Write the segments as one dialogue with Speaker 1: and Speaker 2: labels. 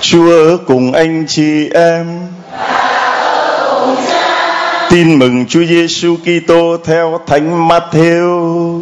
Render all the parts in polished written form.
Speaker 1: Chúa ở cùng anh chị em. Tin mừng Chúa Giêsu Kitô theo Thánh Matthew.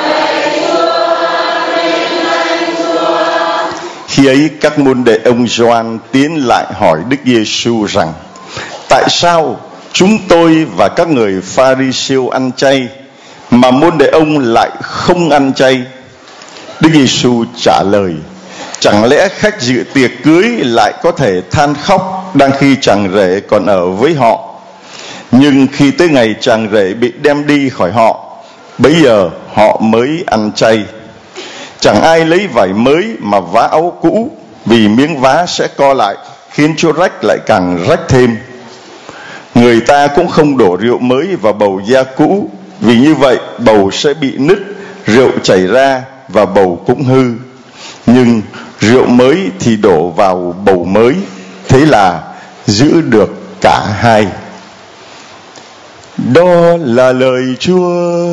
Speaker 1: Khi ấy các môn đệ ông Gioan tiến lại hỏi Đức Giêsu rằng: tại sao chúng tôi và các người Pha-ri-siêu ăn chay mà môn đệ ông lại không ăn chay? Đức Giêsu trả lời: chẳng lẽ khách dự tiệc cưới lại có thể than khóc đang khi chàng rể còn ở với họ? Nhưng khi tới ngày chàng rể bị đem đi khỏi họ, bấy giờ họ mới ăn chay. Chẳng ai lấy vải mới mà vá áo cũ, vì miếng vá sẽ co lại, khiến chỗ rách lại càng rách thêm. Người ta cũng không đổ rượu mới vào bầu da cũ, vì như vậy bầu sẽ bị nứt, rượu chảy ra và bầu cũng hư. Nhưng rượu mới thì đổ vào bầu mới, thế là giữ được cả hai. Đó là lời Chúa.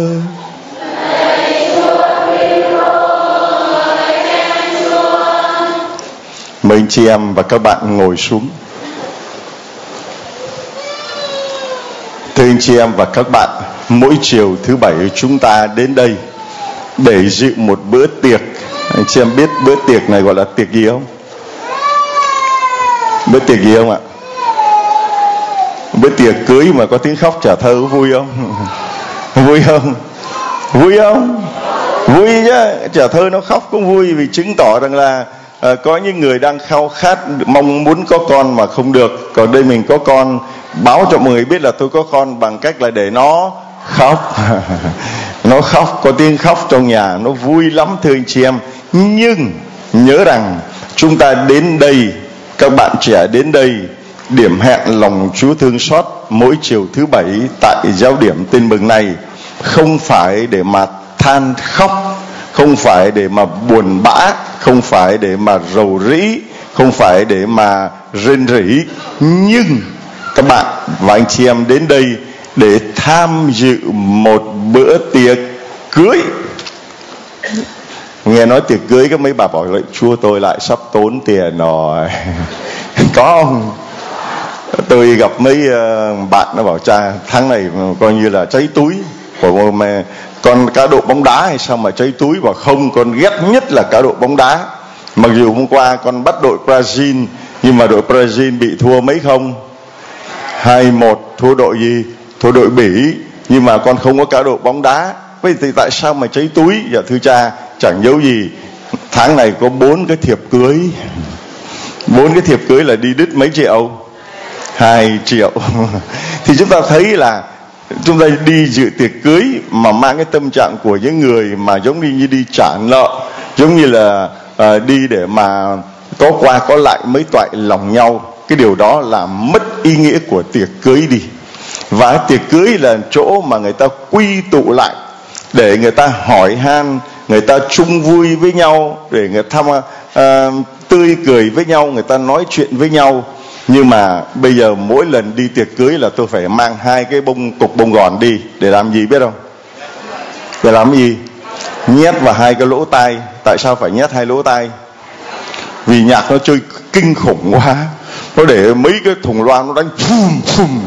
Speaker 1: Mời anh chị em và các bạn ngồi xuống. Thưa anh chị em và các bạn, mỗi chiều thứ Bảy chúng ta đến đây để dự một bữa tiệc. Anh chị em biết bữa tiệc này gọi là tiệc gì không? Bữa tiệc gì không ạ? Bữa tiệc cưới mà có tiếng khóc trả thơ vui không? Vui không? Vui không? Vui chứ. Trả thơ nó khóc cũng vui, vì chứng tỏ rằng là có những người đang khao khát mong muốn có con mà không được. Còn đây mình có con, báo cho mọi người biết là tôi có con bằng cách là để nó khóc. Nó khóc, có tiếng khóc trong nhà, nó vui lắm thưa anh chị em. Nhưng nhớ rằng chúng ta đến đây, các bạn trẻ đến đây điểm hẹn lòng Chúa thương xót mỗi chiều thứ Bảy tại giáo điểm Tin Mừng này, không phải để mà than khóc, không phải để mà buồn bã, không phải để mà rầu rĩ, không phải để mà rên rỉ. Nhưng các bạn và anh chị em đến đây để tham dự một bữa tiệc cưới. Nghe nói tiệc cưới các mấy bà bảo lại: Chúa tôi lại sắp tốn tiền rồi. Có không? Tôi gặp mấy bạn nó bảo: cha tháng này coi như là cháy túi. Bảo mà con cá độ bóng đá hay sao mà cháy túi? Bảo không, con ghét nhất là cá độ bóng đá. Mặc dù hôm qua con bắt đội Brazil, nhưng mà đội Brazil bị thua mấy không? 2-1. Thua đội gì? Thua đội Bỉ. Nhưng mà con không có cá độ bóng đá. Vậy thì tại sao mà cháy túi? Dạ thưa cha, chẳng giấu gì, tháng này có 4 cái thiệp cưới. 4 cái thiệp cưới là đi đứt mấy triệu? 2 triệu. Thì chúng ta thấy là chúng ta đi dự tiệc cưới mà mang cái tâm trạng của những người mà giống như đi trả nợ, giống như là đi để mà có qua có lại mới toại lòng nhau. Cái điều đó là mất ý nghĩa của tiệc cưới đi. Và tiệc cưới là chỗ mà người ta quy tụ lại để người ta hỏi han, người ta chung vui với nhau, để người ta tươi cười với nhau, người ta nói chuyện với nhau. Nhưng mà bây giờ mỗi lần đi tiệc cưới là tôi phải mang 2 cái cục bông gòn đi. Để làm gì biết không? Để làm gì? Nhét vào 2 cái lỗ tai. Tại sao phải nhét 2 lỗ tai? Vì nhạc nó chơi kinh khủng quá, nó để mấy cái thùng loa nó đánh phum phum.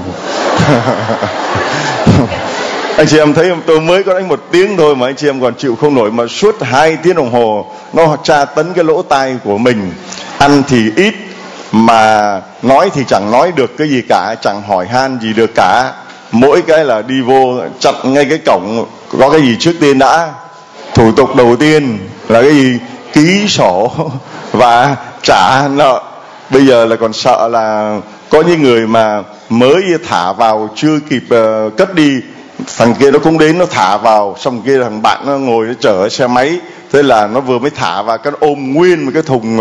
Speaker 1: Anh chị em thấy không? Tôi mới có đánh 1 tiếng thôi mà anh chị em còn chịu không nổi, mà suốt 2 tiếng đồng hồ nó tra tấn cái lỗ tai của mình. Ăn thì ít mà nói thì chẳng nói được cái gì cả, chẳng hỏi han gì được cả. Mỗi cái là đi vô chặn ngay cái cổng, có cái gì trước tiên đã? Thủ tục đầu tiên là cái gì? Ký sổ và trả nợ. Bây giờ là còn sợ là có những người mà mới thả vào chưa kịp cất đi, thằng kia nó cũng đến nó thả vào, xong kia thằng bạn nó ngồi nó chở xe máy, thế là nó vừa mới thả vào cái ôm nguyên một cái thùng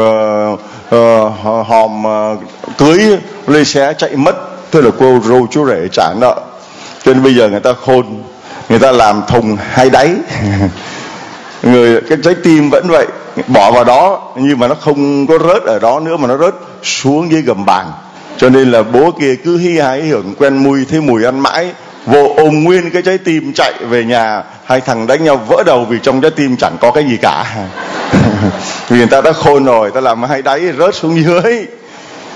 Speaker 1: hòm cưới lên xe chạy mất. Thế là cô rô chú rể trả nợ. Cho nên bây giờ người ta khôn, người ta làm thùng 2 đáy. Cái trái tim vẫn vậy, bỏ vào đó nhưng mà nó không có rớt ở đó nữa, mà nó rớt xuống dưới gầm bàn. Cho nên là bố kia cứ hí hái hưởng quen mùi, thấy mùi ăn mãi, vô ôm nguyên cái trái tim chạy về nhà. 2 thằng đánh nhau vỡ đầu vì trong trái tim chẳng có cái gì cả. Vì người ta đã khôn rồi, ta làm 2 đáy rớt xuống dưới.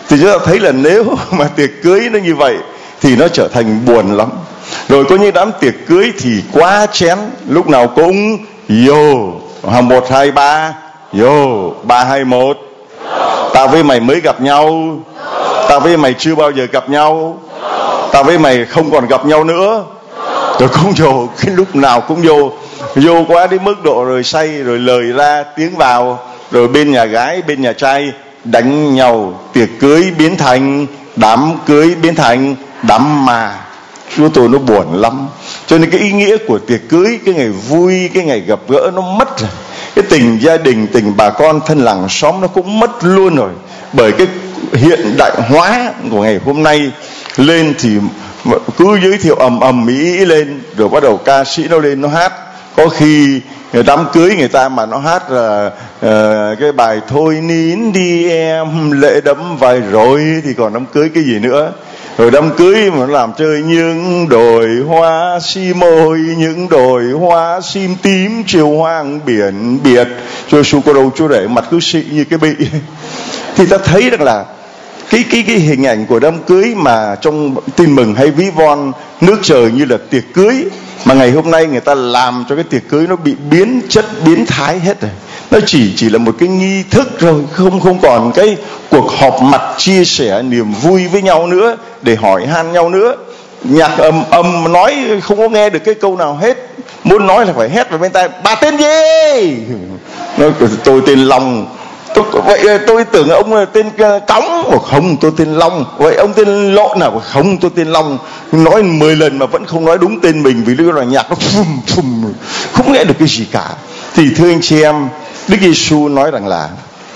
Speaker 1: Thì chúng ta thấy là nếu mà tiệc cưới nó như vậy thì nó trở thành buồn lắm. Rồi có những đám tiệc cưới thì quá chén, lúc nào cũng yo 1 2 3, yo 3 2 1. Tao với mày mới gặp nhau, tao với mày chưa bao giờ gặp nhau, tao với mày không còn gặp nhau nữa. Rồi cũng vô, cái lúc nào cũng vô quá đến mức độ rồi say, rồi lời ra tiếng vào, rồi bên nhà gái bên nhà trai đánh nhau, tiệc cưới biến thành đám cưới, biến thành đám ma. Chúa tôi nó buồn lắm. Cho nên cái ý nghĩa của tiệc cưới, cái ngày vui, cái ngày gặp gỡ nó mất rồi. Cái tình gia đình, tình bà con thân làng xóm nó cũng mất luôn rồi. Bởi cái hiện đại hóa của ngày hôm nay lên thì cứ giới thiệu ầm ĩ lên, rồi bắt đầu ca sĩ nó lên nó hát. Có khi đám cưới người ta mà nó hát là cái bài thôi nín đi em lệ đẫm vai rồi, thì còn đám cưới cái gì nữa. Rồi đám cưới mà nó làm chơi những đồi hoa sim môi, những đồi hoa sim tím chiều hoang biển biệt, rồi su cô đâu chú rể mặt cứ xị như cái bị. Thì ta thấy được là cái hình ảnh của đám cưới mà trong tin mừng hay ví von nước trời như là tiệc cưới, mà ngày hôm nay người ta làm cho cái tiệc cưới nó bị biến chất biến thái hết rồi. Nó chỉ là một cái nghi thức rồi, không còn cái cuộc họp mặt chia sẻ niềm vui với nhau nữa, để hỏi han nhau nữa. Nhạc ầm nói không có nghe được cái câu nào hết, muốn nói là phải hét vào bên tai: bà tên gì? Nói tôi tên Long. Vậy tôi tưởng ông là tên Cõng. Không, tôi tên Long. Vậy ông tên Lộn nào? Không, tôi tên Long. Nói 10 lần mà vẫn không nói đúng tên mình, vì lúc đó nhạc nó phum, không nghe được cái gì cả. Thì thưa anh chị em, Đức Giêsu nói rằng là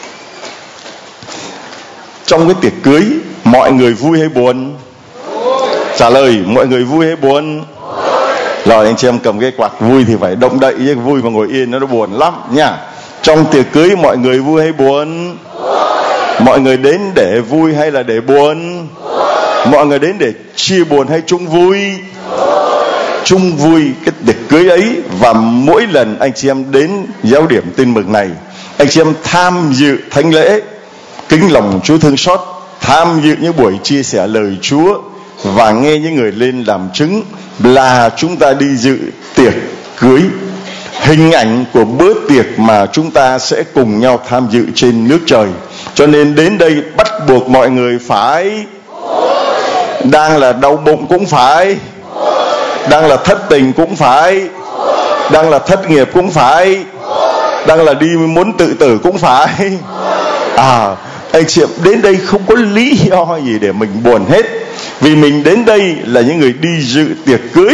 Speaker 1: trong cái tiệc cưới mọi người vui hay buồn? Trả lời: mọi người vui hay buồn? Rồi anh chị em cầm cái quạt vui thì phải động đậy, chứ vui mà ngồi yên nó buồn lắm nha. Trong tiệc cưới mọi người vui hay buồn? Mọi người đến để vui hay là để buồn? Mọi người đến để chia buồn hay chung vui? Chung vui cái tiệc cưới ấy. Và mỗi lần anh chị em đến giáo điểm tin mừng này, anh chị em tham dự thánh lễ, kính lòng Chúa thương xót, tham dự những buổi chia sẻ lời Chúa và nghe những người lên làm chứng, là chúng ta đi dự tiệc cưới, hình ảnh của bữa tiệc mà chúng ta sẽ cùng nhau tham dự trên nước trời. Cho nên đến đây bắt buộc mọi người phải, đang là đau bụng cũng phải, đang là thất tình cũng phải, đang là thất nghiệp cũng phải, đang là đi muốn tự tử cũng phải. Anh chị em đến đây không có lý do gì để mình buồn hết, vì mình đến đây là những người đi dự tiệc cưới,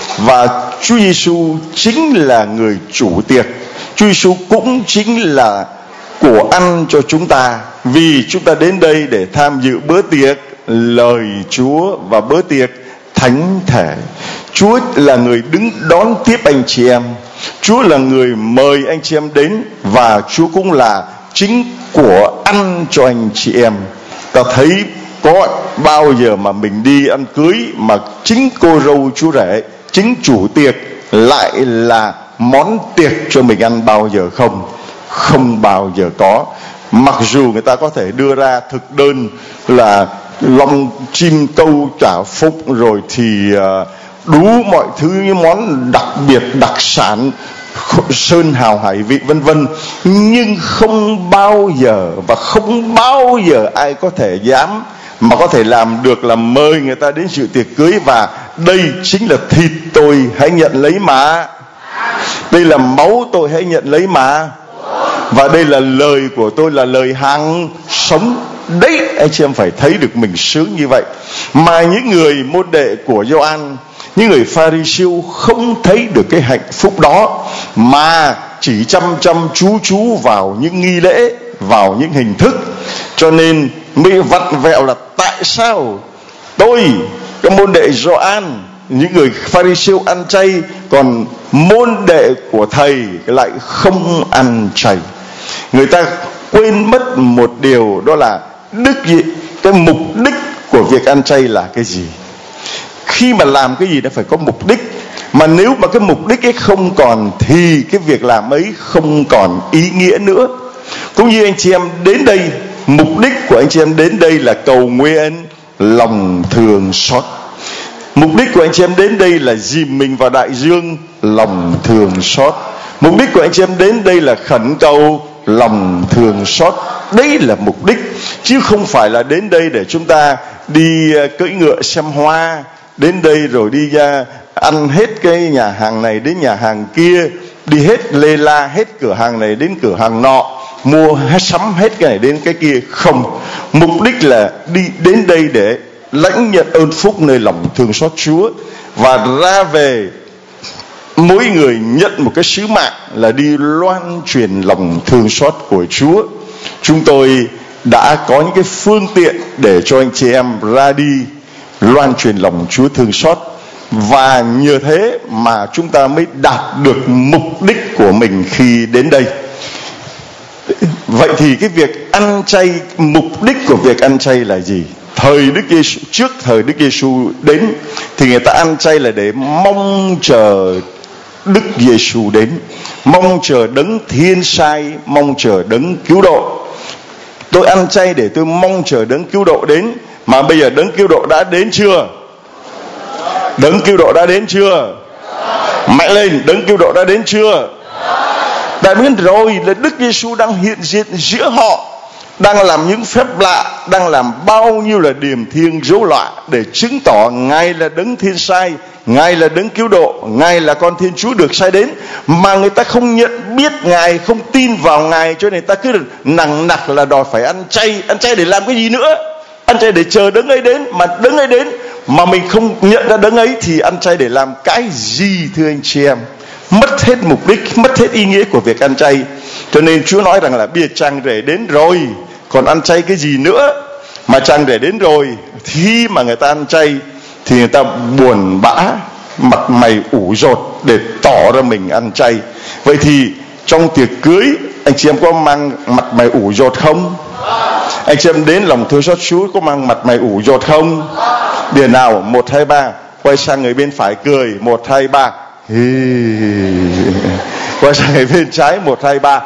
Speaker 1: và Chúa Giêsu chính là người chủ tiệc. Chúa Giêsu cũng chính là của ăn cho chúng ta, vì chúng ta đến đây để tham dự bữa tiệc lời Chúa và bữa tiệc thánh thể. Chúa là người đứng đón tiếp anh chị em, Chúa là người mời anh chị em đến, và Chúa cũng là chính của ăn cho anh chị em. Ta thấy có bao giờ mà mình đi ăn cưới mà chính cô dâu chú rể, chính chủ tiệc lại là món tiệc cho mình ăn bao giờ không? Không bao giờ có. Mặc dù người ta có thể đưa ra thực đơn là long chim câu chả phúc, rồi thì đủ mọi thứ, những món đặc biệt đặc sản sơn hào hải vị vân vân, nhưng không bao giờ và không bao giờ ai có thể dám mà có thể làm được là mời người ta đến dự tiệc cưới. Và đây chính là thịt tôi, hãy nhận lấy mà. Đây là máu tôi, hãy nhận lấy mà. Và đây là lời của tôi, là lời hàng sống. Đấy, anh chị em phải thấy được mình sướng như vậy. Mà những người môn đệ của Gioan, những người Pha-ri-siêu không thấy được cái hạnh phúc đó, mà chỉ chăm chú vào những nghi lễ, vào những hình thức. Cho nên mới vặn vẹo là tại sao tôi, cái môn đệ Gioan, những người Pha-ri-siêu ăn chay, còn môn đệ của thầy lại không ăn chay. Người ta quên mất một điều, đó là cái mục đích của việc ăn chay là cái gì. Khi mà làm cái gì nó phải có mục đích, mà nếu mà cái mục đích ấy không còn thì cái việc làm ấy không còn ý nghĩa nữa. Cũng như anh chị em đến đây mục đích của anh chị em đến đây là cầu nguyện lòng thương xót. Mục đích của anh chị em đến đây là dìm mình vào đại dương lòng thương xót. Mục đích của anh chị em đến đây là khẩn cầu lòng thương xót. Đấy là mục đích, chứ không phải là đến đây để chúng ta đi cưỡi ngựa xem hoa, đến đây rồi đi ra ăn hết cái nhà hàng này đến nhà hàng kia, đi hết lê la, hết cửa hàng này đến cửa hàng nọ, mua sắm hết cái này đến cái kia. Không, mục đích là đi đến đây để lãnh nhận ơn phúc nơi lòng thương xót Chúa, và ra về mỗi người nhận một cái sứ mạng là đi loan truyền lòng thương xót của Chúa. Chúng tôi đã có những cái phương tiện để cho anh chị em ra đi loan truyền lòng Chúa thương xót, và nhờ thế mà chúng ta mới đạt được mục đích của mình khi đến đây. Vậy thì cái việc ăn chay, mục đích của việc ăn chay là gì? Thời Đức Giêsu, trước thời Đức Giêsu đến thì người ta ăn chay là để mong chờ Đức Giêsu đến, mong chờ đấng thiên sai, mong chờ đấng cứu độ. Tôi ăn chay để tôi mong chờ đấng cứu độ đến, mà bây giờ đấng cứu độ đã đến chưa? Đấng cứu độ đã đến chưa? Mạnh lên, đấng cứu độ đã đến chưa? Đã biết rồi, là Đức Giêsu đang hiện diện giữa họ, đang làm những phép lạ, đang làm bao nhiêu là điềm thiêng dấu lạ để chứng tỏ Ngài là đấng thiên sai, Ngài là đấng cứu độ, Ngài là con Thiên Chúa được sai đến. Mà người ta không nhận biết Ngài, không tin vào Ngài, cho nên người ta cứ nằng nặc là đòi phải ăn chay. Ăn chay để làm cái gì nữa? Ăn chay để chờ đấng ấy đến, mà đấng ấy đến mà mình không nhận ra đấng ấy thì ăn chay để làm cái gì, thưa anh chị em? Mất hết mục đích, mất hết ý nghĩa của việc ăn chay. Cho nên Chúa nói rằng là bây giờ chàng rể đến rồi, còn ăn chay cái gì nữa? Mà chàng rể đến rồi, khi mà người ta ăn chay thì người ta buồn bã, mặt mày ủ dột để tỏ ra mình ăn chay. Vậy thì trong tiệc cưới, anh chị em có mang mặt mày ủ dột không? Anh chị em đến lòng thương xót Chúa có mang mặt mày ủ dột không? Bây giờ nào, 1, 2, 3, quay sang người bên phải cười, 1, 2, 3. Quay sang người bên trái, 1, 2, 3.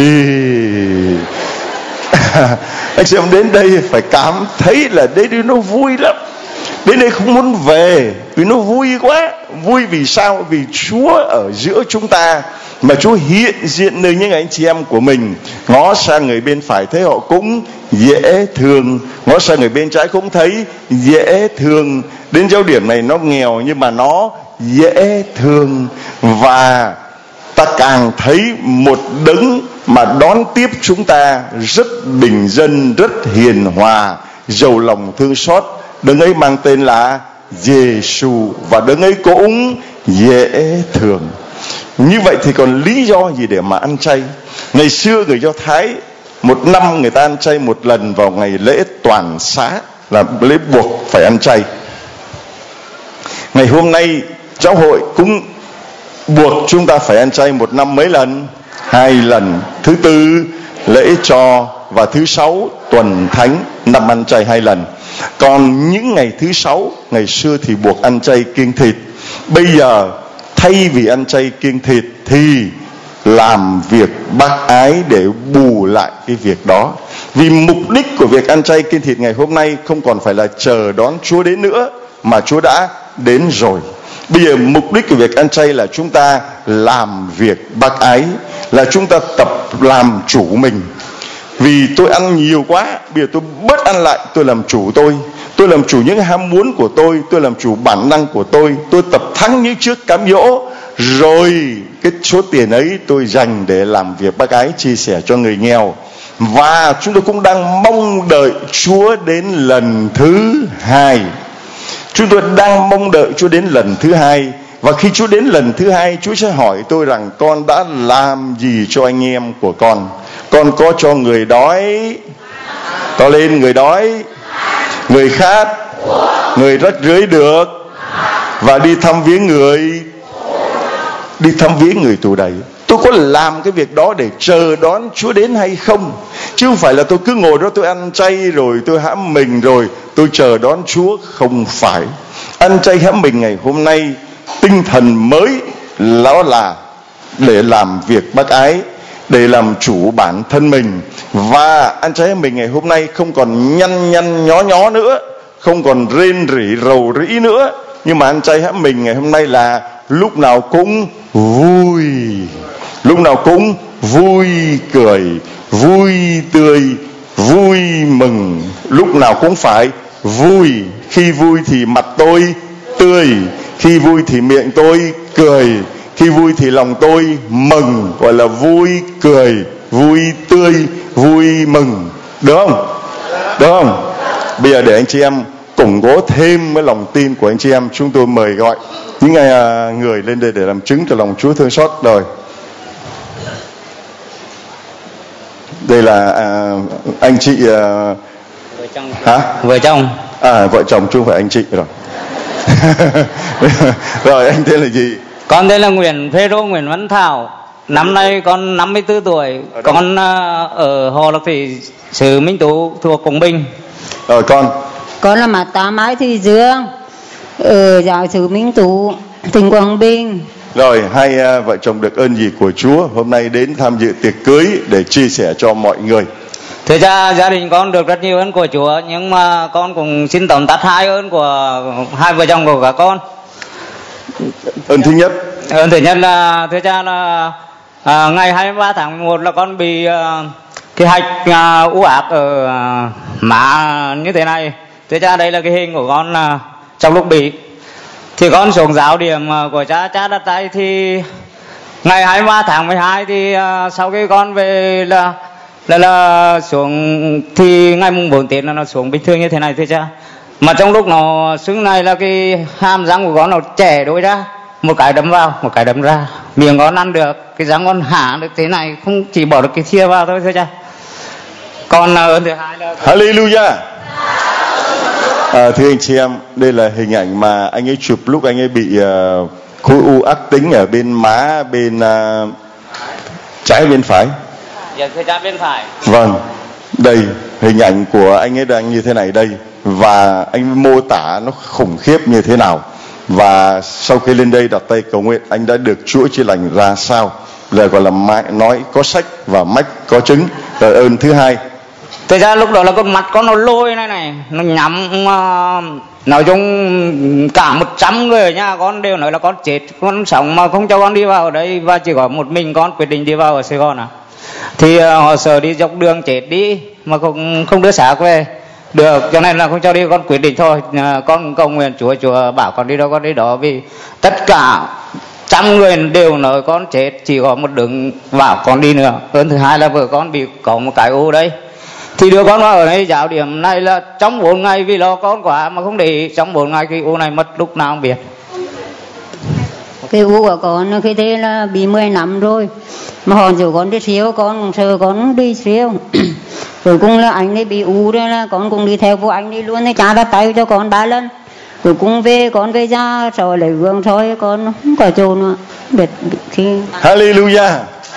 Speaker 1: Anh chị em đến đây phải cảm thấy là đây nó vui lắm. Đến đây không muốn về vì nó vui quá. Vui vì sao? Vì Chúa ở giữa chúng ta, mà Chúa hiện diện nơi những anh chị em của mình. Ngó sang người bên phải thấy họ cũng dễ thương, ngó sang người bên trái cũng thấy dễ thương. Đến giáo điểm này nó nghèo nhưng mà nó dễ thương. Và ta càng thấy một đấng mà đón tiếp chúng ta rất bình dân, rất hiền hòa, giàu lòng thương xót. Đấng ấy mang tên là Giêsu, và đấng ấy cũng dễ thương. Như vậy thì còn lý do gì để mà ăn chay? Ngày xưa người Do Thái, một năm người ta ăn chay một lần vào ngày lễ toàn xá, là lễ buộc phải ăn chay. Ngày hôm nay giáo hội cũng buộc chúng ta phải ăn chay một năm mấy lần? 2 lần. Thứ Tư lễ trò và thứ Sáu tuần thánh, năm ăn chay 2 lần. Còn những ngày thứ Sáu, ngày xưa thì buộc ăn chay kiêng thịt. Bây giờ thay vì ăn chay kiêng thịt thì làm việc bác ái để bù lại cái việc đó. Vì mục đích của việc ăn chay kiêng thịt ngày hôm nay không còn phải là chờ đón Chúa đến nữa, mà Chúa đã đến rồi. Bây giờ mục đích của việc ăn chay là chúng ta làm việc bác ái, là chúng ta tập làm chủ mình. Vì tôi ăn nhiều quá, bây giờ tôi bớt ăn lại, tôi làm chủ tôi làm chủ những ham muốn của tôi làm chủ bản năng của tôi tập thắng như trước cám dỗ, rồi cái số tiền ấy tôi dành để làm việc bác ái, chia sẻ cho người nghèo. Và chúng tôi cũng đang mong đợi Chúa đến lần thứ 2. Chúng tôi đang mong đợi Chúa đến lần thứ 2. Và khi Chúa đến lần thứ 2, Chúa sẽ hỏi tôi rằng con đã làm gì cho anh em của con? Con có cho người đói, to lên, người đói, người khát, người rách rưới được, và đi thăm viếng người tù đầy. Tôi có làm cái việc đó để chờ đón Chúa đến hay không? Chứ không phải là tôi cứ ngồi đó tôi ăn chay rồi tôi hãm mình rồi tôi chờ đón Chúa. Không phải. Ăn chay hãm mình ngày hôm nay, tinh thần mới đó là để làm việc bác ái, để làm chủ bản thân mình. Và anh chị em mình ngày hôm nay không còn nhăn nhăn nhó nhó nữa, không còn rên rỉ rầu rĩ nữa, nhưng mà anh chị em mình ngày hôm nay là lúc nào cũng vui, lúc nào cũng vui cười, vui tươi, vui mừng, lúc nào cũng phải vui. Khi vui thì mặt tôi tươi, khi vui thì miệng tôi cười, khi vui thì lòng tôi mừng, gọi là vui cười, vui tươi, vui mừng. Được không? Được không? Bây giờ để anh chị em củng cố thêm cái lòng tin của anh chị em, chúng tôi mời gọi những người lên đây để làm chứng cho lòng Chúa thương xót. Rồi, đây là anh chị
Speaker 2: vợ chồng.
Speaker 1: hả?
Speaker 2: Vợ chồng.
Speaker 1: Vợ chồng chứ không phải anh chị rồi. Rồi, anh tên là gì?
Speaker 2: Con tên là Nguyễn Văn Thảo. Năm nay con 54 tuổi. Con ở Hồ Lạc Thủy, xứ Minh Tú, thuộc Quảng Bình.
Speaker 1: Rồi con
Speaker 3: là Mã Tá Mai Thị Dương, ở giáo xứ Minh Tú, tỉnh Quảng Bình.
Speaker 1: Rồi, hai vợ chồng được ơn gì của Chúa hôm nay đến tham dự tiệc cưới để chia sẻ cho mọi người.
Speaker 2: Thực ra gia đình con được rất nhiều ơn của Chúa, nhưng mà con cũng xin tóm tắt hai ơn của hai vợ chồng của cả con.
Speaker 1: Ơn thứ nhất.
Speaker 2: Ơn thứ nhất là thực ra là ngày 23 tháng 1 là con bị cái hạch u ác ở má như thế này. Thực ra đây là cái hình của con trong lúc bị. Thì con xuống giáo điểm của cha đặt tay thì ngày 23 tháng 12 thì sau khi con về là xuống thì ngày mùng 4 Tết là nó xuống bình thường như thế này thôi cha. Mà trong lúc nó sưng này là cái hàm răng của con nó chẻ đôi ra, một cái đấm vào, một cái đấm ra, miệng con ăn được, cái răng con hả được thế này, không chỉ bỏ được cái thìa vào thôi thôi cha. Còn ơn thứ hai là
Speaker 1: Hallelujah. Thưa anh chị em, đây là hình ảnh mà anh ấy chụp lúc anh ấy bị khối u ác tính ở bên má, bên trái bên phải.
Speaker 2: dạ thưa cha, bên phải.
Speaker 1: Vâng, đây hình ảnh của anh ấy đang như thế này đây, và anh mô tả nó khủng khiếp như thế nào. Và sau khi lên đây đặt tay cầu nguyện, anh đã được Chúa chữa lành ra sao, là gọi là nói có sách và mách có chứng. Rồi ơn thứ hai.
Speaker 2: Thực ra lúc đó là con mặt con nó lôi này, nó nhắm, nói chung cả 100 người ở nhà con đều nói là con chết, con sống mà không cho con đi vào ở đây, và chỉ có một mình con quyết định đi vào ở Sài Gòn thì họ sợ đi dọc đường chết đi mà không đưa xác về được, cho nên là không cho đi. Con quyết định thôi, con cầu nguyện Chúa bảo con đi đâu con đi đó, vì tất cả 100 người đều nói con chết, chỉ có một đứa bảo con đi nữa. Ơn thứ hai là vợ con bị có một cái u đấy, thì đưa con vào ở đây giáo điểm này là trong 4 ngày, vì lo con quá mà không để ý, trong 4 ngày cái u này mất lúc nào không biết.
Speaker 3: Cái u của con khi thế là bị 10 năm rồi, mà họ rủ con đi siêu, con sợ con đi siêu. Rồi cũng là anh ấy bị u đấy, là con cũng đi theo vô anh đi luôn, thì cha đặt tay cho con 3 lần. Rồi cũng về, con về ra rồi lấy gương thôi, con không có chỗ nữa. Khi
Speaker 1: Hallelujah.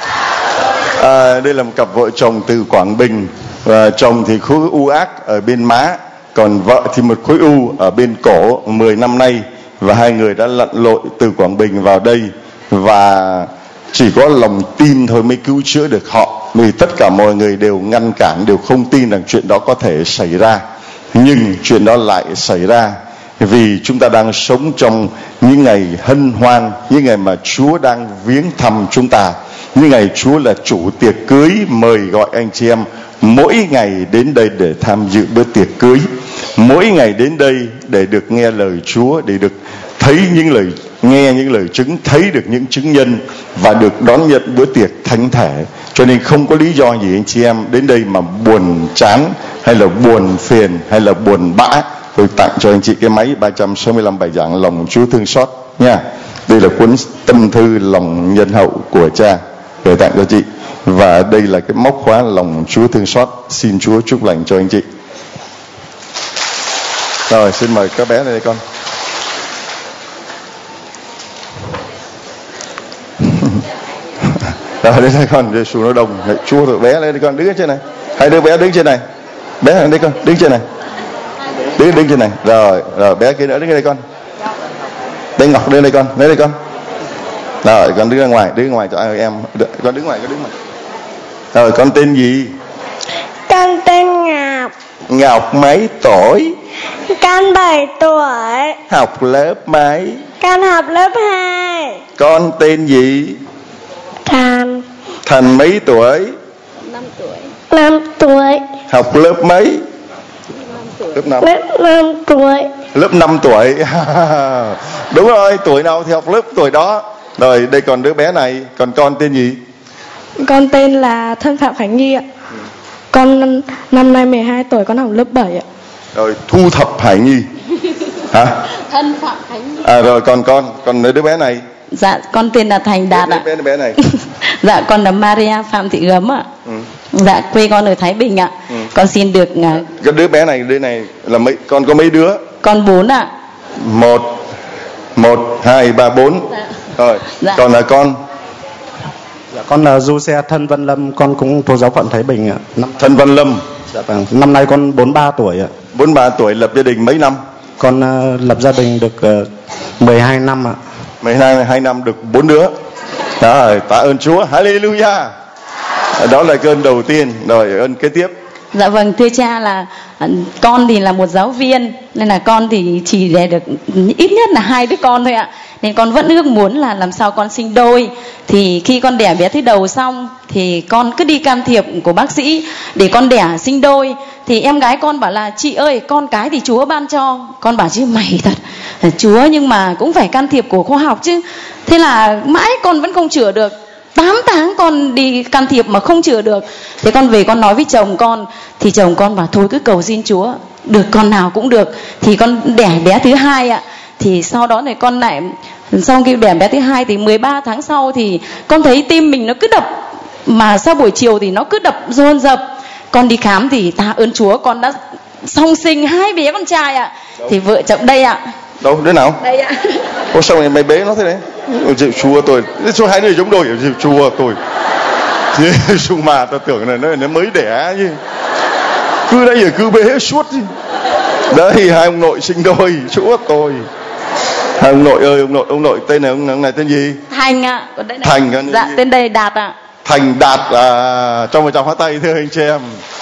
Speaker 1: Đây là một cặp vợ chồng từ Quảng Bình. Và chồng thì khối u ác ở bên má, còn vợ thì một khối u ở bên cổ 10 năm nay. Và hai người đã lặn lội từ Quảng Bình vào đây, và chỉ có lòng tin thôi mới cứu chữa được họ, vì tất cả mọi người đều ngăn cản, đều không tin rằng chuyện đó có thể xảy ra. Nhưng chuyện đó lại xảy ra, vì chúng ta đang sống trong những ngày hân hoan, những ngày mà Chúa đang viếng thăm chúng ta, những ngày Chúa là chủ tiệc cưới, mời gọi anh chị em mỗi ngày đến đây để tham dự bữa tiệc cưới, mỗi ngày đến đây để được nghe lời Chúa, để được thấy những lời, nghe những lời chứng, thấy được những chứng nhân, và được đón nhận bữa tiệc thánh thể. Cho nên không có lý do gì anh chị em đến đây mà buồn chán, hay là buồn phiền, hay là buồn bã. Tôi tặng cho anh chị cái máy 365 bài giảng lòng Chúa thương xót nha. Đây là cuốn tâm thư lòng nhân hậu của cha gửi tặng cho chị, và đây là cái móc khóa lòng Chúa thương xót. Xin Chúa chúc lành cho anh chị. Rồi, xin mời các bé lên đây con. Rồi đây đây con, đây xuống nó đông. Chúa tụi bé lên đây con, đứng ở trên này. Hai đứa bé đứng trên này. Bé lên đây con, đứng trên này. Đứng trên này. Rồi, bé kia nữa đứng đây con. Đây Ngọc lên đây con, lên đây con. Rồi, con đứng ra ngoài cho em. Con đứng ngoài, Rồi con tên gì?
Speaker 4: Con tên Ngọc.
Speaker 1: Ngọc mấy tuổi?
Speaker 4: Con 7 tuổi.
Speaker 1: Học lớp mấy?
Speaker 4: Con học lớp 2.
Speaker 1: Con tên gì?
Speaker 4: Thành.
Speaker 1: Thành mấy tuổi?
Speaker 4: 5 tuổi.
Speaker 1: Học lớp mấy? Lớp 5.
Speaker 4: Lớp 5 tuổi.
Speaker 1: Lớp 5 tuổi. Đúng rồi, tuổi nào thì học lớp tuổi đó. Rồi đây còn đứa bé này, còn con tên gì?
Speaker 4: Con tên là Thân Phạm Khánh Nhi ạ. Con năm nay 12 tuổi, con học lớp 7 ạ.
Speaker 1: Rồi Thu Thập Hải Nhi. Hả?
Speaker 3: Thân Phạm Khánh Nhi.
Speaker 1: Rồi còn đứa bé này.
Speaker 5: Dạ con tên là Thành Đạt ạ.
Speaker 1: Bé này.
Speaker 5: Dạ con là Maria Phạm Thị Gấm ạ. Dạ quê con ở Thái Bình ạ. Con xin được
Speaker 1: cái đứa bé này là mấy, con có mấy đứa?
Speaker 5: Con 4 ạ.
Speaker 1: 1 2 3 4.
Speaker 5: Dạ.
Speaker 1: Rồi
Speaker 5: Dạ.
Speaker 1: còn là con?
Speaker 6: Dạ, con là Du Xe Thân Văn Lâm, con cũng thuộc giáo phận Thái Bình ạ.
Speaker 1: Thân Văn Lâm.
Speaker 6: Dạ vâng, năm nay con 43 tuổi ạ.
Speaker 1: 43 tuổi, lập gia đình mấy năm?
Speaker 6: Con lập gia đình được 12 năm ạ.
Speaker 1: 12 năm được 4 đứa. Rồi, tạ ơn Chúa. Hallelujah. Đó là cái ơn đầu tiên. Rồi ơn kế tiếp.
Speaker 5: Dạ vâng, thưa cha là con thì là một giáo viên, nên là con thì chỉ đẻ được ít nhất là 2 đứa con thôi ạ. Nên con vẫn ước muốn là làm sao con sinh đôi. Thì khi con đẻ bé thứ đầu xong thì con cứ đi can thiệp của bác sĩ để con đẻ sinh đôi. Thì em gái con bảo là chị ơi, con cái thì Chúa ban cho. Con bảo chứ mày thật Chúa, nhưng mà cũng phải can thiệp của khoa học chứ. Thế là mãi con vẫn không chữa được. 8 tháng con đi can thiệp mà không chữa được. Thế con về con nói với chồng con, thì chồng con bảo thôi cứ cầu xin Chúa, được con nào cũng được. Thì con đẻ bé thứ 2 ạ. Thì sau đó này con lại, sau khi đẻ bé thứ 2 thì 13 tháng sau thì con thấy tim mình nó cứ đập, mà sau buổi chiều thì nó cứ đập dồn dập. Con đi khám thì tạ ơn Chúa, con đã song sinh 2 bé con trai ạ. Thì vợ chồng đây ạ.
Speaker 1: Đâu, đứa nào?
Speaker 5: Đây ạ.
Speaker 1: Ủa sao mày bế nó thế đấy? Chịu chua tôi. Số 2 đứa giống đôi, chịu chua tôi. Chứ mà tao tưởng là nó mới đẻ chứ. Cứ đây giờ cứ bế suốt chứ. Đây, hai ông nội sinh đôi, Chúa tôi. Hai ông nội ơi, ông nội tên này, ông này tên gì?
Speaker 5: Thành ạ. Còn đây này.
Speaker 1: Thành.
Speaker 5: Dạ, tên đây Đạt ạ.
Speaker 1: Thành Đạt trong một trong hóa tay thưa anh chị em.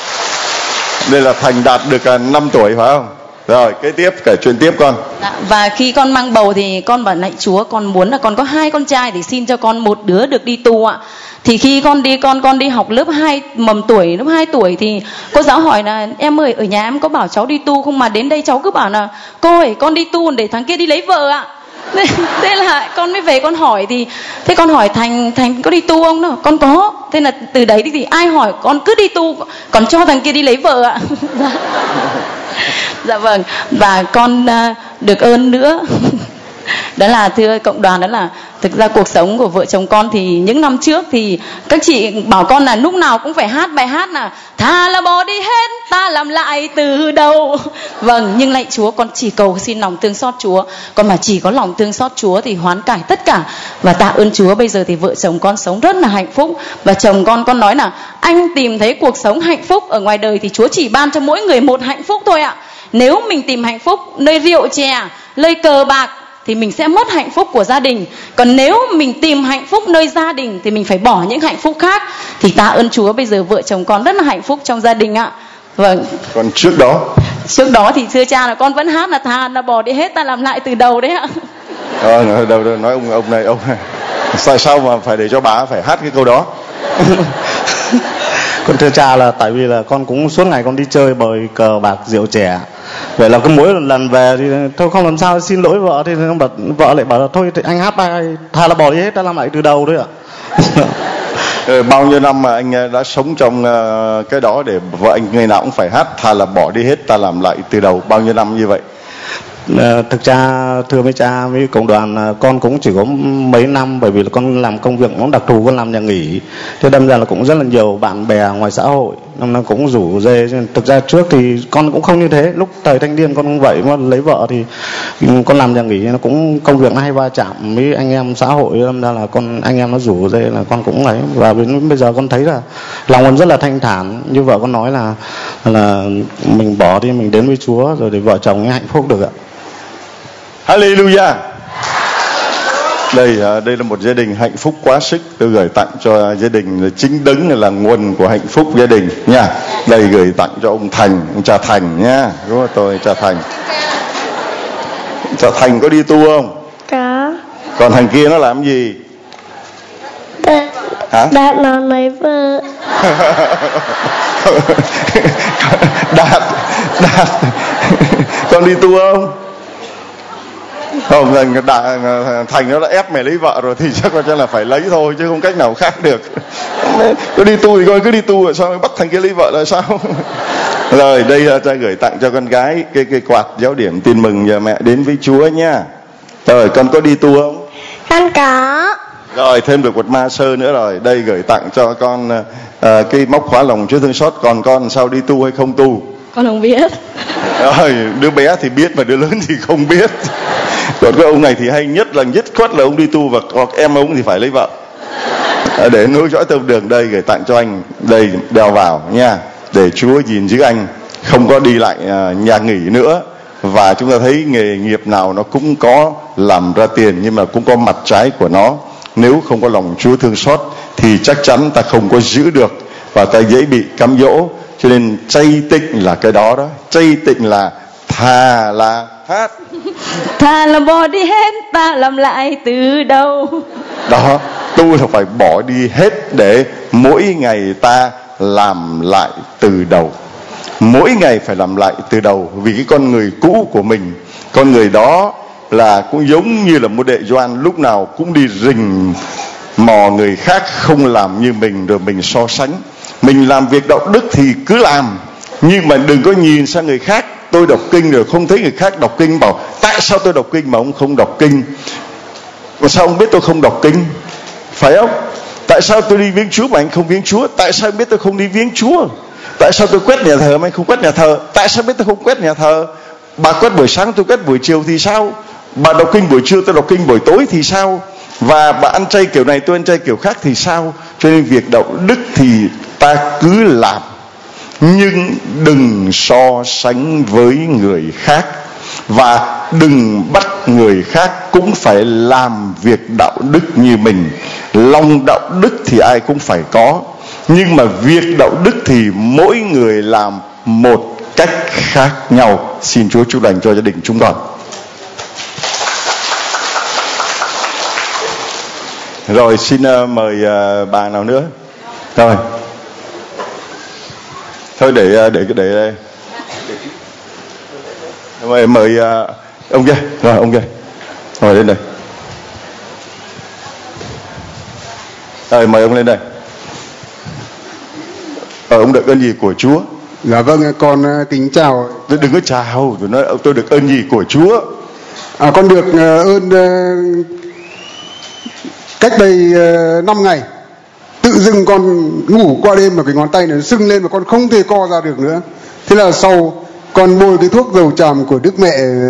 Speaker 1: Đây là Thành Đạt được 5 tuổi phải không? Rồi kế tiếp, kể chuyện tiếp con.
Speaker 5: Và khi con mang bầu thì con bảo lạy Chúa, con muốn là con có 2 con trai thì xin cho con một đứa được đi tu ạ. Thì khi con đi học lớp 2 mầm tuổi, lớp 2 tuổi thì cô giáo hỏi là em ơi, ở nhà em có bảo cháu đi tu không, mà đến đây cháu cứ bảo là cô ơi con đi tu để thằng kia đi lấy vợ ạ. Thế là con mới về con hỏi, thì thế con hỏi Thành có đi tu không? Đâu con có. Thế là từ đấy thì ai hỏi con cứ đi tu, còn cho thằng kia đi lấy vợ ạ. Dạ vâng. Và con được ơn nữa đó là thưa cộng đoàn, đó là thực ra cuộc sống của vợ chồng con thì những năm trước thì các chị bảo con là lúc nào cũng phải hát bài hát là thà là bỏ đi hết ta làm lại từ đầu. Vâng, nhưng lạy Chúa, con chỉ cầu xin lòng thương xót Chúa. Con mà chỉ có lòng thương xót Chúa thì hoán cải tất cả. Và tạ ơn Chúa, bây giờ thì vợ chồng con sống rất là hạnh phúc. Và chồng con nói là anh tìm thấy cuộc sống hạnh phúc ở ngoài đời thì Chúa chỉ ban cho mỗi người một hạnh phúc thôi ạ. Nếu mình tìm hạnh phúc nơi rượu chè, nơi cờ bạc thì mình sẽ mất hạnh phúc của gia đình. Còn nếu mình tìm hạnh phúc nơi gia đình thì mình phải bỏ những hạnh phúc khác. Thì tạ ơn Chúa, bây giờ vợ chồng con rất là hạnh phúc trong gia đình ạ. Vâng.
Speaker 1: Còn trước đó
Speaker 5: thì thưa cha là con vẫn hát là thà là bỏ đi hết ta làm lại từ đầu đấy ạ.
Speaker 1: Đâu nói ông này sao mà phải để cho bà phải hát cái câu đó?
Speaker 6: Con thưa cha là tại vì là con cũng suốt ngày con đi chơi bời cờ bạc rượu chè. Vậy là cứ mỗi lần về thì thôi không làm sao xin lỗi vợ, thì vợ lại bảo là thôi thì anh hát bài thà là bỏ đi hết ta làm lại từ đầu đấy ạ.
Speaker 1: Bao nhiêu năm mà anh đã sống trong cái đó để vợ anh ngày nào cũng phải hát thà là bỏ đi hết ta làm lại từ đầu, bao nhiêu năm như vậy?
Speaker 6: Thực ra thưa mấy cha với cộng đoàn, con cũng chỉ có mấy năm, bởi vì là con làm công việc nó đặc thù, con làm nhà nghỉ, thế đâm ra là cũng rất là nhiều bạn bè ngoài xã hội, nó cũng rủ dê. Thực ra trước thì con cũng không như thế, lúc thời thanh niên con cũng vậy, mà lấy vợ thì con làm nhà nghỉ, nó cũng công việc nó hay va chạm với anh em xã hội, đâm ra là anh em nó rủ dê là con cũng ấy. Và đến bây giờ con thấy là lòng con rất là thanh thản, như vợ con nói là mình bỏ đi, mình đến với Chúa rồi để vợ chồng hạnh phúc được ạ.
Speaker 1: Hallelujah. Đây là một gia đình hạnh phúc quá sức. Tôi gửi tặng cho gia đình chính Đấng là nguồn của hạnh phúc gia đình nha. Đây gửi tặng cho ông Thành, ông Trà Thành nha. Đúng rồi, tôi Trà Thành. Trà Thành có đi tu không?
Speaker 4: Có.
Speaker 1: Còn thằng kia nó làm gì? Hả?
Speaker 4: Đạt nó lấy vợ.
Speaker 1: Đạt con đi tu không? Không, Thành nó đã ép mày lấy vợ rồi thì chắc là phải lấy thôi chứ không cách nào khác được. Cứ đi tu thì coi, cứ đi tu rồi sao bắt thằng kia lấy vợ là sao? Rồi đây là cha gửi tặng cho con gái cái quạt giáo điểm tin mừng nhờ mẹ đến với Chúa nha. Rồi con có đi tu không?
Speaker 4: Con có.
Speaker 1: Rồi thêm được một ma sơ nữa rồi. Đây gửi tặng cho con cái móc khóa lòng Chúa thương xót. Còn con sao, đi tu hay không tu?
Speaker 4: Con không biết.
Speaker 1: Rồi đứa bé thì biết mà đứa lớn thì không biết. Còn cái ông này thì hay nhất là dứt khoát là ông đi tu và hoặc em ông thì phải lấy vợ. Để nối dõi tông đường. Đây gửi tặng cho anh. Đây đeo vào nha, để Chúa gìn giữ anh không có đi lại nhà nghỉ nữa. Và chúng ta thấy nghề nghiệp nào nó cũng có làm ra tiền, nhưng mà cũng có mặt trái của nó. Nếu không có lòng Chúa thương xót thì chắc chắn ta không có giữ được, và ta dễ bị cám dỗ. Cho nên chay tịnh là cái đó. Chay tịnh là thà là hát,
Speaker 5: thà là bỏ đi hết, ta làm lại từ đầu.
Speaker 1: Đó, tu là phải bỏ đi hết để mỗi ngày ta làm lại từ đầu. Mỗi ngày phải làm lại từ đầu. Vì cái con người cũ của mình, con người đó là cũng giống như là một đệ Gioan, lúc nào cũng đi rình mò người khác không làm như mình rồi mình so sánh. Mình làm việc đạo đức thì cứ làm, nhưng mà đừng có nhìn sang người khác. Tôi đọc kinh rồi không thấy người khác đọc kinh, bảo tại sao tôi đọc kinh mà ông không đọc kinh? Mà sao ông biết tôi không đọc kinh? Phải không? Tại sao tôi đi viếng Chúa mà anh không viếng Chúa? Tại sao anh biết tôi không đi viếng Chúa? Tại sao tôi quét nhà thờ mà anh không quét nhà thờ? Tại sao biết tôi không quét nhà thờ? Bà quét buổi sáng tôi quét buổi chiều thì sao? Bà đọc kinh buổi trưa tôi đọc kinh buổi tối thì sao? Và bà ăn chay kiểu này tôi ăn chay kiểu khác thì sao? Cho nên việc đạo đức thì ta cứ làm, nhưng đừng so sánh với người khác. Và đừng bắt người khác cũng phải làm việc đạo đức như mình. Lòng đạo đức thì ai cũng phải có, nhưng mà việc đạo đức thì mỗi người làm một cách khác nhau. Xin Chúa chúc lành cho gia đình chúng con. Rồi xin mời bà nào nữa. Rồi thôi để đây. Mời ông kia. Rồi ông kia ngồi lên đây. Rồi mời ông lên đây. Ông được ơn gì của Chúa?
Speaker 7: Dạ vâng, con kính chào.
Speaker 1: Đừng có chào, tôi nói tôi được ơn gì của Chúa.
Speaker 7: Con được ơn cách đây 5 ngày. Tự dưng con ngủ qua đêm mà cái ngón tay nó sưng lên và con không thể co ra được nữa. Thế là sau con bôi cái thuốc dầu tràm của Đức Mẹ,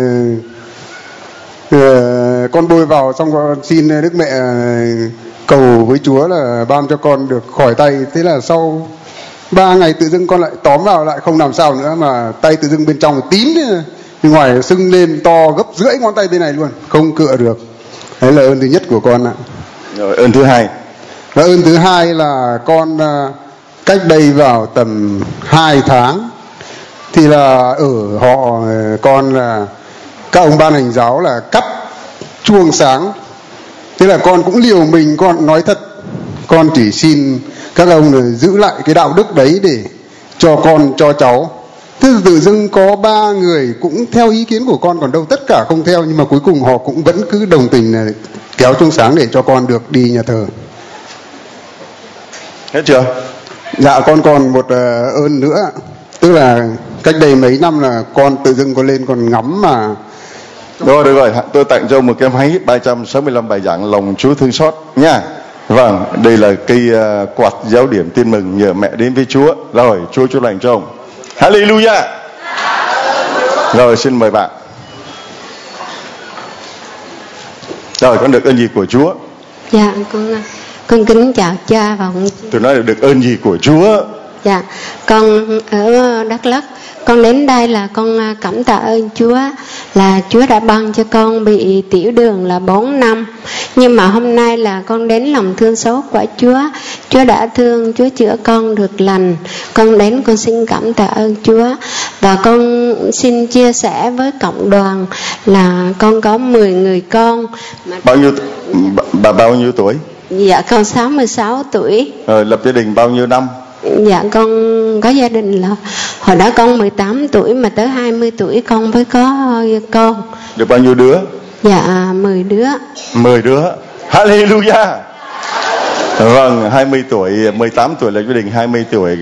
Speaker 7: con bôi vào xong con xin Đức Mẹ cầu với Chúa là ban cho con được khỏi tay. Thế là sau 3 ngày tự dưng con lại tóm vào lại không làm sao nữa, mà tay tự dưng bên trong tím bên ngoài sưng lên to gấp rưỡi ngón tay bên này luôn, không cựa được. Đấy là ơn thứ nhất của con ạ.
Speaker 1: Rồi ơn thứ hai.
Speaker 7: Và ơn thứ hai là con cách đây vào tầm 2 tháng thì là ở họ con là các ông ban hành giáo là cắt chuông sáng. Thế là con cũng liều mình, con nói thật, con chỉ xin các ông là giữ lại cái đạo đức đấy để cho con cho cháu. Thế tự dưng có 3 người cũng theo ý kiến của con, còn đâu tất cả không theo, nhưng mà cuối cùng họ cũng vẫn cứ đồng tình là kéo chuông sáng để cho con được đi nhà thờ.
Speaker 1: Hết chưa?
Speaker 7: Dạ con còn một ơn nữa. Tức là cách đây mấy năm là con tự dưng có lên con ngắm mà.
Speaker 1: Rồi được rồi, tôi tặng cho một cái máy 365 bài giảng lòng Chúa thương xót nha. Vâng, đây là cây quạt giáo điểm tin mừng nhờ mẹ đến với Chúa. Rồi, Chúa chúc lành cho ông. Hallelujah. Rồi xin mời bạn. Rồi con được ơn gì của Chúa?
Speaker 8: Dạ con kính chào cha và con.
Speaker 1: Tôi nói là được ơn gì của Chúa?
Speaker 8: Dạ con ở Đắk Lắk, Con đến đây là con cảm tạ ơn Chúa là Chúa đã ban cho con bị tiểu đường là 4 năm. Nhưng mà hôm nay là con đến lòng thương xót của Chúa. Chúa đã thương, Chúa chữa con được lành. Con đến con xin cảm tạ ơn Chúa. Và con xin chia sẻ với cộng đoàn là con có 10 người con.
Speaker 1: Bao nhiêu tuổi?
Speaker 8: Dạ con 66 tuổi.
Speaker 1: Lập gia đình bao nhiêu năm?
Speaker 8: Dạ con có gia đình là hồi đó con 18 tuổi mà tới 20 tuổi con mới có con.
Speaker 1: Được bao nhiêu đứa?
Speaker 8: Dạ 10 đứa.
Speaker 1: 10 đứa. Hallelujah. Vâng, 20 tuổi, 18 tuổi là gia đình, 20 tuổi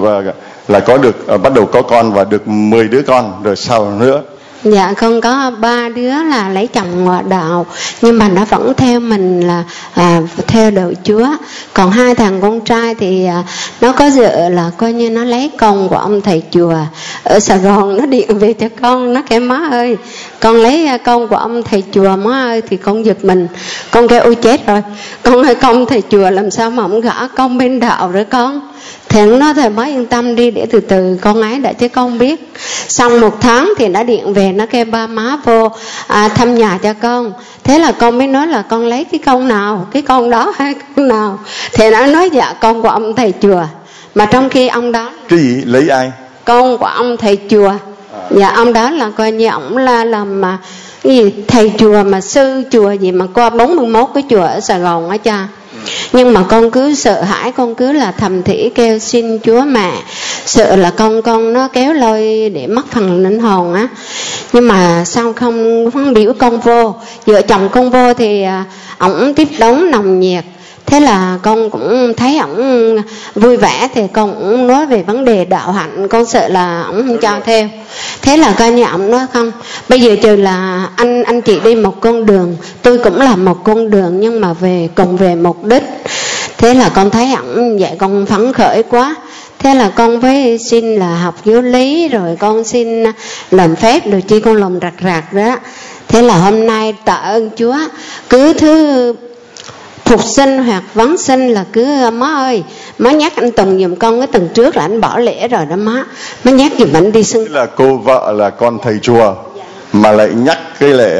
Speaker 1: là có được bắt đầu có con và được 10 đứa con, rồi sau nữa?
Speaker 8: Dạ con có 3 đứa là lấy chồng ngoại đạo, nhưng mà nó vẫn theo mình là theo đội Chúa. Còn 2 thằng con trai thì nó có vợ là coi như nó lấy con của ông thầy chùa ở Sài Gòn, nó điện về cho con, nó kêu má ơi con lấy con của ông thầy chùa má ơi, thì con giật mình, con kêu ôi chết rồi, con ơi con thầy chùa làm sao mà ông gả con bên đạo rồi con. Thì nó thầy mới yên tâm đi, để từ từ con ấy đã chứ con biết. Xong 1 tháng thì nó điện về, nó kêu ba má vô thăm nhà cho con. Thế là con mới nói là con lấy cái con nào, cái con đó hay con nào. Thì nó nói dạ con của ông thầy chùa. Mà trong khi ông đó
Speaker 1: cái gì lấy ai?
Speaker 8: Con của ông thầy chùa. Dạ ông đó là coi như ổng là làm cái gì thầy chùa mà sư chùa gì mà qua 41 cái chùa ở Sài Gòn á cha. Nhưng mà con cứ sợ hãi, con cứ là thầm thì kêu xin Chúa mẹ, sợ là con nó kéo lôi để mất phần linh hồn á. Nhưng mà sao không biểu con vô, vợ chồng con vô thì ổng tiếp đón nồng nhiệt. Thế là con cũng thấy ổng vui vẻ, thì con cũng nói về vấn đề đạo hạnh, con sợ là ổng không cho theo. Thế là coi như ổng nói không, bây giờ trừ là anh chị đi một con đường, tôi cũng là một con đường, nhưng mà cùng về mục đích. Thế là con thấy ổng vậy con phấn khởi quá. Thế là con với xin là học giáo lý, rồi con xin làm phép, rồi chi con làm rạc đó. Thế là hôm nay tạ ơn Chúa, cứ thứ phục sinh hoặc vắng sinh là cứ má ơi, má nhắc anh Tùng giùm con, cái tuần trước là anh bỏ lễ rồi đó má nhắc giùm anh đi xưng.
Speaker 1: Là cô vợ là con thầy chùa mà lại nhắc cái lệ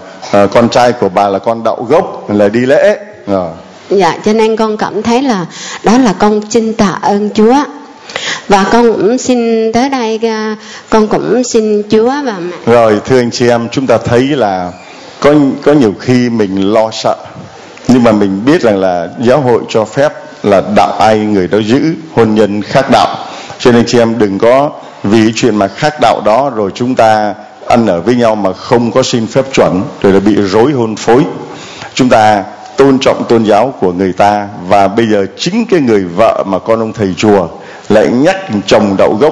Speaker 1: con trai của bà là con đạo gốc là đi lễ.
Speaker 8: Dạ cho nên con cảm thấy là đó là con xin tạ ơn Chúa. Và con cũng xin tới đây, con cũng xin Chúa và mẹ.
Speaker 1: Rồi thưa anh chị em, chúng ta thấy là có nhiều khi mình lo sợ, nhưng mà mình biết rằng là giáo hội cho phép là đạo ai người đó giữ, hôn nhân khác đạo. Cho nên chị em đừng có vì chuyện mà khác đạo đó rồi chúng ta ăn ở với nhau mà không có xin phép chuẩn, rồi là bị rối hôn phối. Chúng ta tôn trọng tôn giáo của người ta, và bây giờ chính cái người vợ mà con ông thầy chùa lại nhắc chồng đạo gốc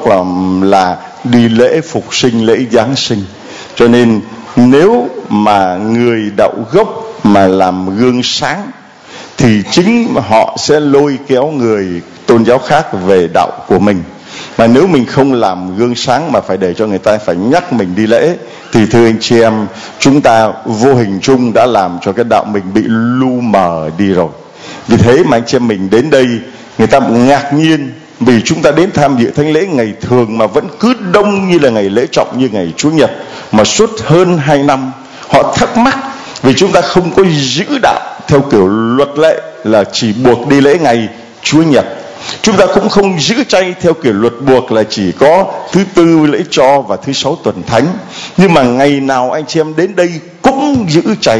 Speaker 1: là đi lễ phục sinh, lễ Giáng sinh. Cho nên nếu mà người đạo gốc mà làm gương sáng thì chính họ sẽ lôi kéo người tôn giáo khác về đạo của mình. Mà nếu mình không làm gương sáng mà phải để cho người ta phải nhắc mình đi lễ, thì thưa anh chị em, chúng ta vô hình chung đã làm cho cái đạo mình bị lu mờ đi rồi. Vì thế mà anh chị em mình đến đây, người ta ngạc nhiên vì chúng ta đến tham dự thánh lễ ngày thường mà vẫn cứ đông như là ngày lễ trọng như ngày Chúa Nhật, mà suốt hơn 2 năm. Họ thắc mắc vì chúng ta không có giữ đạo theo kiểu luật lệ là chỉ buộc đi lễ ngày Chúa Nhật. Chúng ta cũng không giữ chay theo kiểu luật buộc là chỉ có thứ Tư lễ cho và thứ Sáu tuần thánh. Nhưng mà ngày nào anh chị em đến đây cũng giữ chay.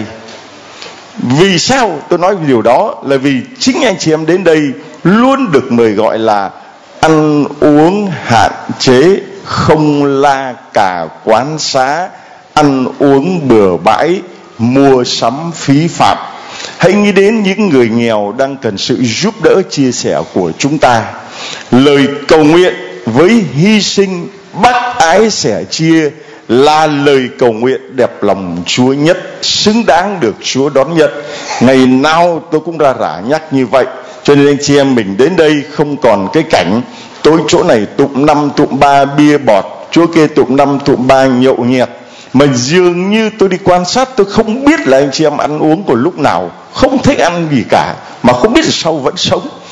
Speaker 1: Vì sao tôi nói điều đó? Là vì chính anh chị em đến đây luôn được mời gọi là ăn uống hạn chế, không la cả quán xá, ăn uống bừa bãi, mua sắm phí phạm. Hãy nghĩ đến những người nghèo đang cần sự giúp đỡ chia sẻ của chúng ta. Lời cầu nguyện với hy sinh bác ái sẻ chia là lời cầu nguyện đẹp lòng Chúa nhất, xứng đáng được Chúa đón nhận. Ngày nào tôi cũng ra rả nhắc như vậy. Cho nên anh chị em mình đến đây không còn cái cảnh tối chỗ này tụng 5 tụng 3 bia bọt, chỗ kia tụng 5 tụng 3 nhậu nhẹt. Mà dường như tôi đi quan sát, tôi không biết là anh chị em ăn uống của lúc nào, không thích ăn gì cả, mà không biết là sau vẫn sống.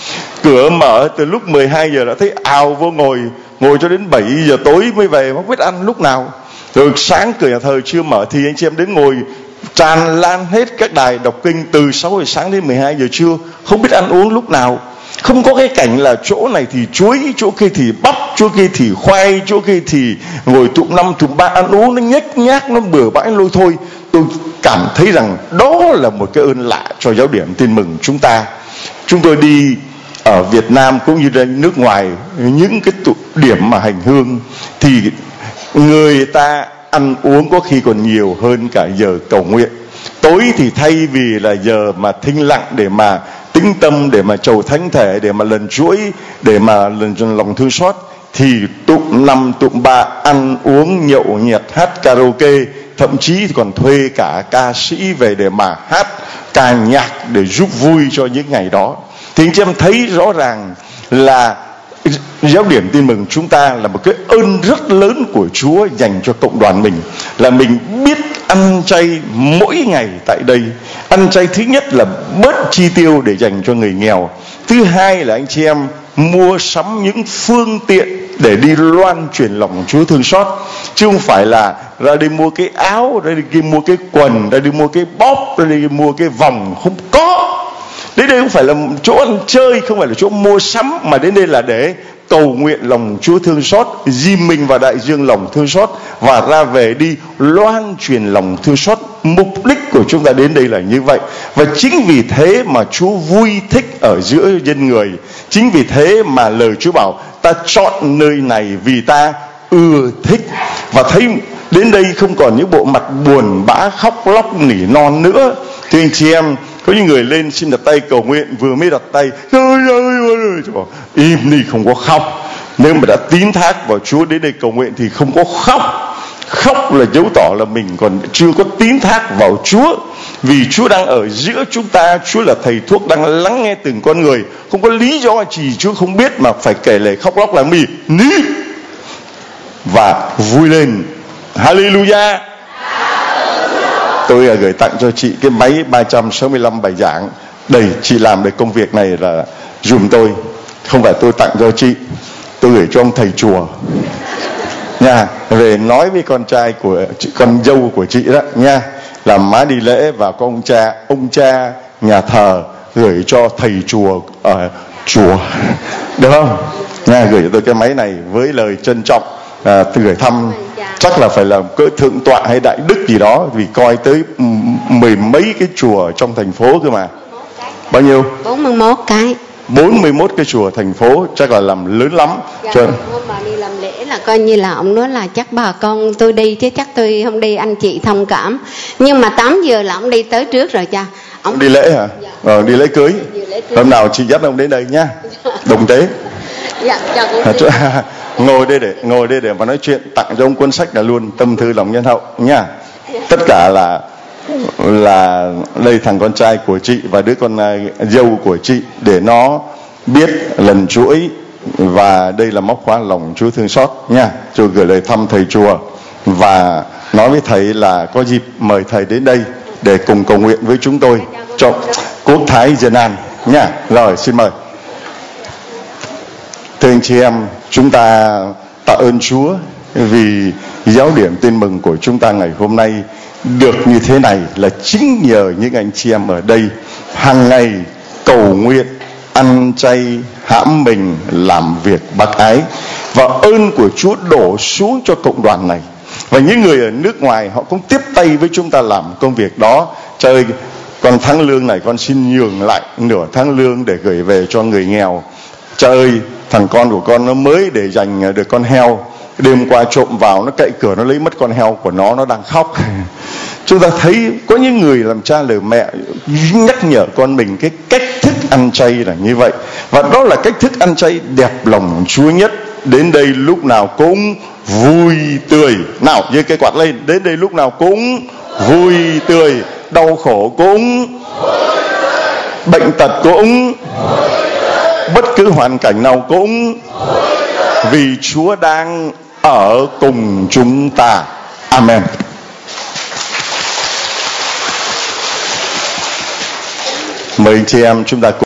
Speaker 1: cửa mở từ lúc 12 giờ đã thấy ào vô ngồi cho đến 7 giờ tối mới về, không biết ăn lúc nào. Rồi sáng cửa nhà thờ chưa mở thì anh chị em đến ngồi tràn lan hết các đài đọc kinh từ 6 giờ sáng đến 12 giờ trưa, không biết ăn uống lúc nào. Không có cái cảnh là chỗ này thì chuối, chỗ kia thì bắp, chỗ kia thì khoai, chỗ kia thì ngồi tụm 5 tụm 3 ăn uống nó nhếch nhác, nó bừa bãi lôi thôi. Tôi cảm thấy rằng đó là một cái ơn lạ cho giáo điểm Tin Mừng chúng ta. Chúng tôi đi ở Việt Nam cũng như ở nước ngoài, những cái điểm mà hành hương thì người ta ăn uống có khi còn nhiều hơn cả giờ cầu nguyện. Tối thì thay vì là giờ mà thinh lặng để mà tĩnh tâm, để mà chầu thánh thể, để mà lần chuỗi, để mà lần lòng thương xót, thì tụm 5 tụm 3 ăn uống nhậu nhẹt, hát karaoke, thậm chí còn thuê cả ca sĩ về để mà hát ca nhạc để giúp vui cho những ngày đó. Thì anh chị em thấy rõ ràng là giáo điểm Tin Mừng chúng ta là một cái ơn rất lớn của Chúa dành cho cộng đoàn mình, là mình biết ăn chay mỗi ngày tại đây. Ăn chay thứ nhất là bớt chi tiêu để dành cho người nghèo, thứ hai là anh chị em mua sắm những phương tiện để đi loan truyền lòng Chúa thương xót, chứ không phải là ra đi mua cái áo, ra đi mua cái quần, ra đi mua cái bóp, ra đi mua cái vòng. Không có. Đến đây không phải là chỗ ăn chơi, không phải là chỗ mua sắm, mà đến đây là để cầu nguyện lòng Chúa thương xót, dìm mình vào đại dương lòng thương xót và ra về đi loan truyền lòng thương xót. Mục đích của chúng ta đến đây là như vậy. Và chính vì thế mà Chúa vui thích ở giữa dân người. Chính vì thế mà lời Chúa bảo ta chọn nơi này vì ta ưa thích. Và thấy đến đây không còn những bộ mặt buồn bã khóc lóc nỉ non nữa. Thì anh chị em, có những người lên xin đặt tay cầu nguyện, vừa mới đặt tay im đi, không có khóc. Nếu mà đã tín thác vào Chúa đến đây cầu nguyện thì không có khóc. Khóc là dấu tỏ là mình còn chưa có tín thác vào Chúa. Vì Chúa đang ở giữa chúng ta, Chúa là thầy thuốc đang lắng nghe từng con người. Không có lý do gì Chúa không biết mà phải kể lể khóc lóc làm gì. Ní và vui lên. Hallelujah. Tôi gửi tặng cho chị cái máy 365 bài giảng. Đây, chị làm được công việc này là dùm tôi. Không phải tôi tặng cho chị, tôi gửi cho ông thầy chùa nha, về nói với con trai của con dâu của chị đó nha, làm má đi lễ và có ông cha nhà thờ gửi cho thầy chùa ở chùa, được không nha? Gửi cho tôi cái máy này với lời trân trọng, gửi thăm. Chắc là phải là cỡ thượng tọa hay đại đức gì đó, vì coi tới 10 mấy cái chùa trong thành phố cơ mà. Bao nhiêu?
Speaker 8: 41 cái.
Speaker 1: 41 cái chùa thành phố, chắc là làm lớn lắm.
Speaker 8: Hôm bà đi làm lễ là coi như là ông nói là chắc bà con tôi đi chứ chắc tôi không đi, anh chị thông cảm. Nhưng mà 8 giờ là ông đi tới trước rồi cha.
Speaker 1: Ông đi lễ hả? Dạ. Đi lễ cưới. Hôm nào chị dắt ông đến đây nhá. Đồng tế.
Speaker 8: Dạ,
Speaker 1: ngồi đây để mà nói chuyện, tặng cho ông cuốn sách là luôn, Tâm thư lòng nhân hậu nha. Tất cả là đây thằng con trai của chị và đứa con dâu của chị, để nó biết lần chuỗi, và đây là móc khóa lòng Chúa thương xót nha. Rồi gửi lời thăm thầy chùa và nói với thầy là có dịp mời thầy đến đây để cùng cầu nguyện với chúng tôi cho quốc thái dân an nha. Rồi xin mời. Thưa anh chị em, chúng ta tạ ơn Chúa vì giáo điểm Tin Mừng của chúng ta ngày hôm nay được như thế này là chính nhờ những anh chị em ở đây hàng ngày cầu nguyện, ăn chay, hãm mình, làm việc bác ái, và ơn của Chúa đổ xuống cho cộng đoàn này. Và những người ở nước ngoài họ cũng tiếp tay với chúng ta làm công việc đó. Trời, con tháng lương này con xin nhường lại nửa tháng lương để gửi về cho người nghèo. Trời, thằng con của con nó mới để dành được con heo, đêm qua trộm vào, nó cậy cửa nó lấy mất con heo của nó đang khóc. Chúng ta thấy có những người làm cha lời mẹ nhắc nhở con mình cái cách thức ăn chay là như vậy, và đó là cách thức ăn chay đẹp lòng Chúa nhất. Đến đây lúc nào cũng vui tươi. Nào, giơ cây quạt lên. Đến đây lúc nào cũng vui tươi. Đau khổ cũng, bệnh tật cũng, bất cứ hoàn cảnh nào cũng, vì Chúa đang ở cùng chúng ta. Amen. Mời anh chị em chúng ta cùng